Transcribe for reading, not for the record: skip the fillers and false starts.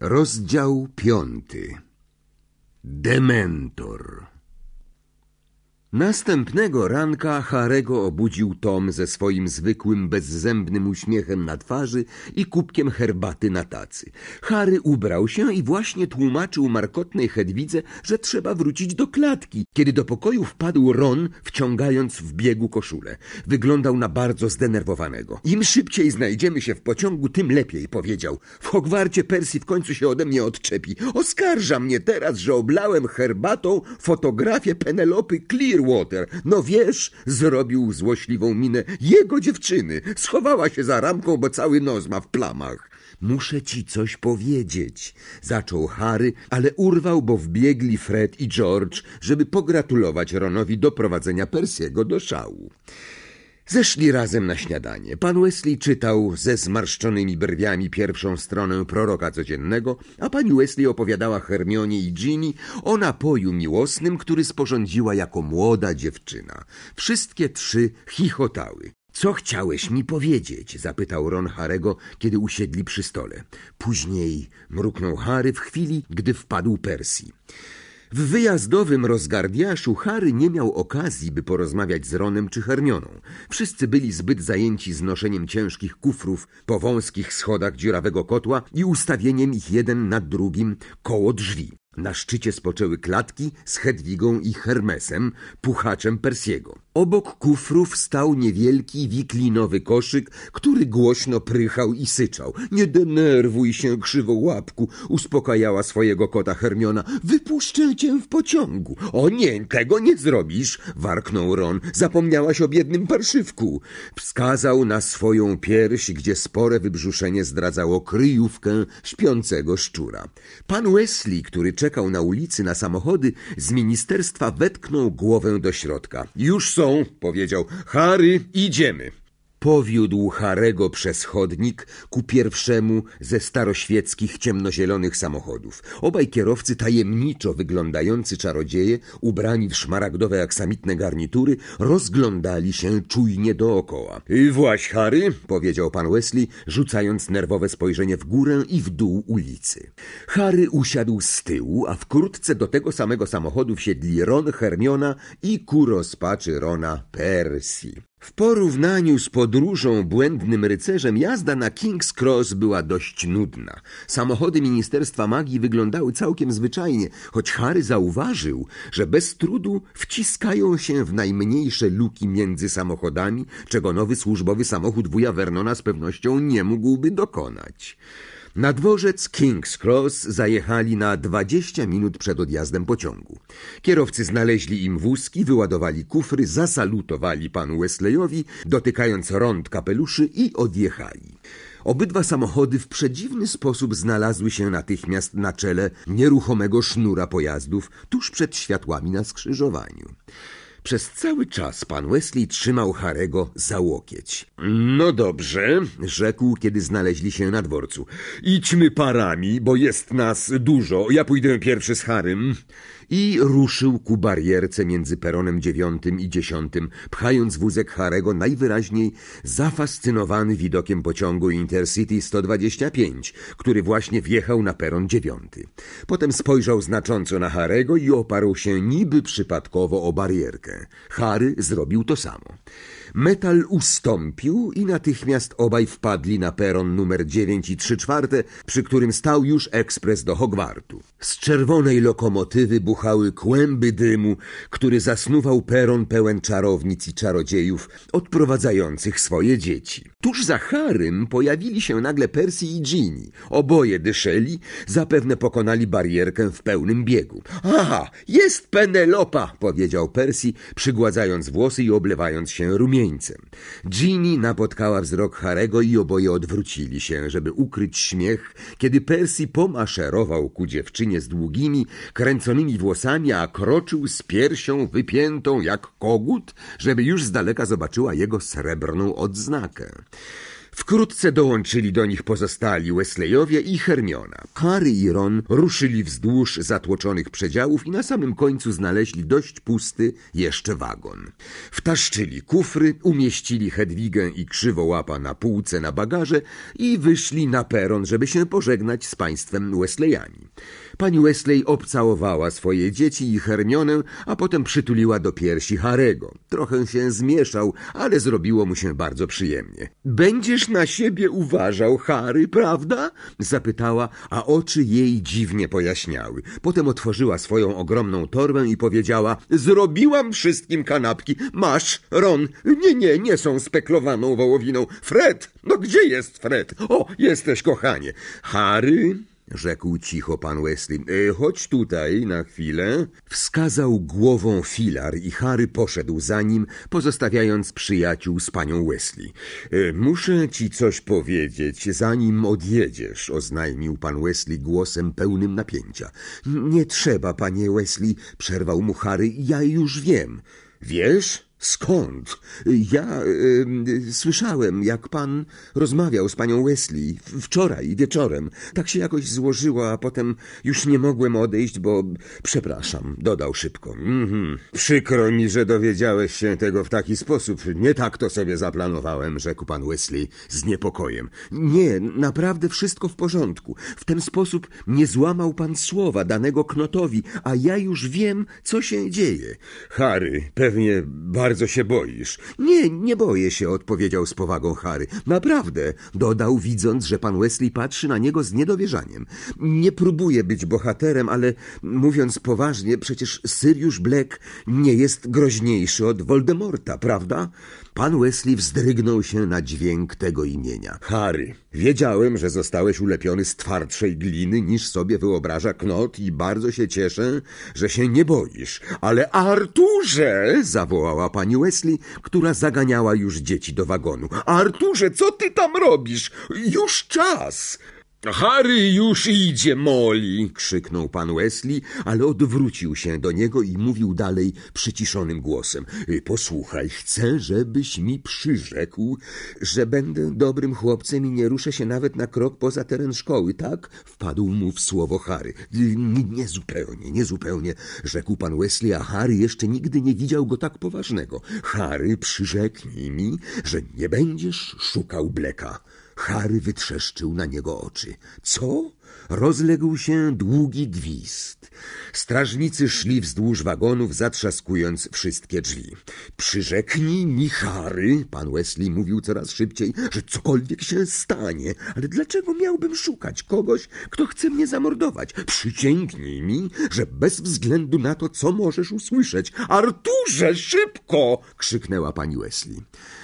Rozdział 5. Dementor. Następnego ranka Harego obudził Tom ze swoim zwykłym, bezzębnym uśmiechem na twarzy i kubkiem herbaty na tacy. Harry ubrał się i właśnie tłumaczył markotnej Hedwidze, że trzeba wrócić do klatki, kiedy do pokoju wpadł Ron, wciągając w biegu koszulę. Wyglądał na bardzo zdenerwowanego. Im szybciej znajdziemy się w pociągu, tym lepiej, powiedział. W Hogwarcie Percy w końcu się ode mnie odczepi. Oskarża mnie teraz, że oblałem herbatą fotografię Penelopy Clearwater. No wiesz, zrobił złośliwą minę, jego dziewczyny. Schowała się za ramką, bo cały nos ma w plamach. Muszę ci coś powiedzieć, zaczął Harry, ale urwał, bo wbiegli Fred i George, żeby pogratulować Ronowi doprowadzenia Percy'ego do szału. Zeszli razem na śniadanie. Pan Weasley czytał ze zmarszczonymi brwiami pierwszą stronę Proroka Codziennego, a pani Weasley opowiadała Hermionie i Ginny o napoju miłosnym, który sporządziła jako młoda dziewczyna. Wszystkie trzy chichotały. Co chciałeś mi powiedzieć? Zapytał Ron Harego, kiedy usiedli przy stole. Później, mruknął Harry w chwili, gdy wpadł Percy. W wyjazdowym rozgardiaszu Harry nie miał okazji, by porozmawiać z Ronem czy Hermioną. Wszyscy byli zbyt zajęci znoszeniem ciężkich kufrów po wąskich schodach dziurawego kotła i ustawieniem ich jeden nad drugim koło drzwi. Na szczycie spoczęły klatki z Hedwigą i Hermesem, puchaczem Percy'ego. Obok kufrów stał niewielki, wiklinowy koszyk, który głośno prychał i syczał. Nie denerwuj się, krzywołapku, uspokajała swojego kota Hermiona. Wypuszczę cię w pociągu. O nie, tego nie zrobisz, warknął Ron. Zapomniałaś o biednym parszywku. Wskazał na swoją pierś, gdzie spore wybrzuszenie zdradzało kryjówkę śpiącego szczura. Pan Weasley, który czekał na ulicy na samochody, z ministerstwa wetknął głowę do środka. Już są, powiedział. Harry, idziemy. Powiódł Harego przez chodnik ku pierwszemu ze staroświeckich ciemnozielonych samochodów. Obaj kierowcy, tajemniczo wyglądający czarodzieje, ubrani w szmaragdowe aksamitne garnitury, rozglądali się czujnie dookoła. Właś, Harry, powiedział pan Weasley, rzucając nerwowe spojrzenie w górę i w dół ulicy. Harry usiadł z tyłu, a wkrótce do tego samego samochodu wsiedli Ron, Hermiona i ku rozpaczy Rona Percy. W porównaniu z podróżą Błędnym Rycerzem jazda na King's Cross była dość nudna. Samochody Ministerstwa Magii wyglądały całkiem zwyczajnie, choć Harry zauważył, że bez trudu wciskają się w najmniejsze luki między samochodami, czego nowy służbowy samochód wuja Vernona z pewnością nie mógłby dokonać. Na dworzec King's Cross zajechali na 20 minut przed odjazdem pociągu. Kierowcy znaleźli im wózki, wyładowali kufry, zasalutowali panu Weasleyowi, dotykając rąd kapeluszy i odjechali. Obydwa samochody w przedziwny sposób znalazły się natychmiast na czele nieruchomego sznura pojazdów tuż przed światłami na skrzyżowaniu. Przez cały czas pan Weasley trzymał Harego za łokieć. No dobrze, rzekł, kiedy znaleźli się na dworcu. Idźmy parami, bo jest nas dużo. Ja pójdę pierwszy z Harrym. I ruszył ku barierce między peronem 9 i 10, pchając wózek Harego, najwyraźniej zafascynowany widokiem pociągu Intercity 125, który właśnie wjechał na peron 9. Potem spojrzał znacząco na Harego i oparł się niby przypadkowo o barierkę. Harry zrobił to samo. Metal ustąpił i natychmiast obaj wpadli na peron numer 9 i 3/4, przy którym stał już ekspres do Hogwartu. Z czerwonej lokomotywy buchały kłęby dymu, który zasnuwał peron pełen czarownic i czarodziejów odprowadzających swoje dzieci. Tuż za Harrym pojawili się nagle Percy i Ginny. Oboje dyszeli, zapewne pokonali barierkę w pełnym biegu. Aha, jest Penelopa, powiedział Percy, przygładzając włosy i oblewając się rumieńcem. Ginny napotkała wzrok Harego i oboje odwrócili się, żeby ukryć śmiech, kiedy Percy pomaszerował ku dziewczynie z długimi, kręconymi włosami, a kroczył z piersią wypiętą jak kogut, żeby już z daleka zobaczyła jego srebrną odznakę. Wkrótce dołączyli do nich pozostali Wesleyowie i Hermiona. Harry i Ron ruszyli wzdłuż zatłoczonych przedziałów i na samym końcu znaleźli dość pusty jeszcze wagon. Wtaszczyli kufry, umieścili Hedwigę i Krzywołapa na półce na bagaże i wyszli na peron, żeby się pożegnać z państwem Wesleyami. Pani Wesley obcałowała swoje dzieci i Hermionę, a potem przytuliła do piersi Harego. Trochę się zmieszał, ale zrobiło mu się bardzo przyjemnie. Będziesz na siebie uważał, Harry, prawda? Zapytała, a oczy jej dziwnie pojaśniały. Potem otworzyła swoją ogromną torbę i powiedziała: zrobiłam wszystkim kanapki. Masz, Ron. Nie są speklowaną wołowiną. Fred, no gdzie jest Fred? O, jesteś, kochanie. Harry, rzekł cicho pan Wesley, chodź tutaj na chwilę. Wskazał głową filar i Harry poszedł za nim, pozostawiając przyjaciół z panią Wesley. Muszę ci coś powiedzieć, zanim odjedziesz, oznajmił pan Wesley głosem pełnym napięcia. Nie trzeba, panie Wesley, przerwał mu Harry, ja już wiem. Wiesz? Skąd? Ja słyszałem, jak pan rozmawiał z panią Wesley wczoraj wieczorem. Tak się jakoś złożyło, a potem już nie mogłem odejść, bo... Przepraszam, dodał szybko. Przykro mi, że dowiedziałeś się tego w taki sposób. Nie tak to sobie zaplanowałem, rzekł pan Wesley z niepokojem. Nie, naprawdę wszystko w porządku. W ten sposób nie złamał pan słowa danego Knotowi, a ja już wiem, co się dzieje. Harry, pewnie bardzo się boisz. Nie boję się, odpowiedział z powagą Harry. Naprawdę, dodał, widząc, że pan Wesley patrzy na niego z niedowierzaniem. Nie próbuję być bohaterem, ale mówiąc poważnie, przecież Sirius Black nie jest groźniejszy od Voldemorta, prawda? Pan Wesley wzdrygnął się na dźwięk tego imienia. Harry, wiedziałem, że zostałeś ulepiony z twardszej gliny, niż sobie wyobraża Knot i bardzo się cieszę, że się nie boisz. Ale Arturze, zawołała pani Wesley, która zaganiała już dzieci do wagonu. Arturze, co ty tam robisz? Już czas! Harry już idzie, Molly! Krzyknął pan Wesley, ale odwrócił się do niego i mówił dalej przyciszonym głosem. Posłuchaj, chcę, żebyś mi przyrzekł, że będę dobrym chłopcem i nie ruszę się nawet na krok poza teren szkoły, tak? Wpadł mu w słowo Harry. Niezupełnie, rzekł pan Wesley, a Harry jeszcze nigdy nie widział go tak poważnego. Harry, przyrzeknij mi, że nie będziesz szukał Blacka. Harry wytrzeszczył na niego oczy. Co? Rozległ się długi gwizd. Strażnicy szli wzdłuż wagonów, zatrzaskując wszystkie drzwi. Przyrzeknij mi, Harry, pan Wesley mówił coraz szybciej, że cokolwiek się stanie. Ale dlaczego miałbym szukać kogoś, kto chce mnie zamordować? Przysięgnij mi, że bez względu na to, co możesz usłyszeć. Arturze, szybko! Krzyknęła pani Wesley.